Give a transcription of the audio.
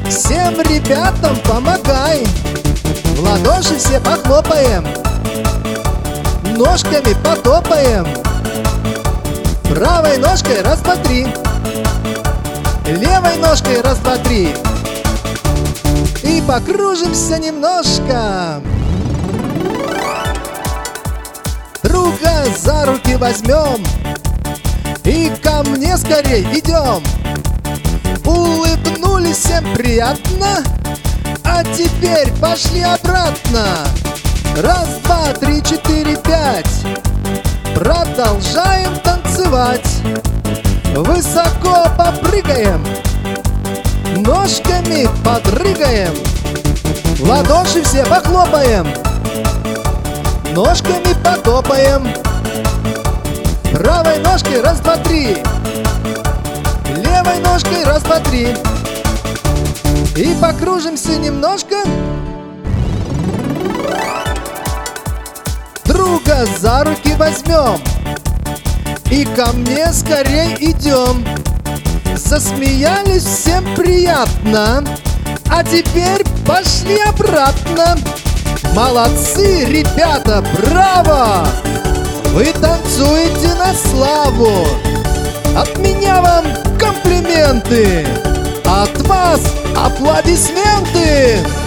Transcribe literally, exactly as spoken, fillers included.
Всем ребятам помогай, в ладоши все похлопаем, ножками потопаем. Правой ножкой раз, два, три, левой ножкой раз, два, три. И покружимся немножко. Друга за руки возьмем и ко мне скорей идем. Улыбнулись, всем приятно, а теперь пошли обратно. Раз, два, три, четыре, пять. Продолжаем танцевать. Высоко попрыгаем, ножками подрыгаем, в ладоши все похлопаем, ножками потопаем. Правой ножкой раз, два, три, левой ножкой раз, два, три. И покружимся немножко. Друга за руки возьмем и ко мне скорей идем. Засмеялись, всем приятно, а теперь пошли обратно. Молодцы, ребята, браво! Вы танцуете на славу. От меня вам комплименты, от вас аплодисменты.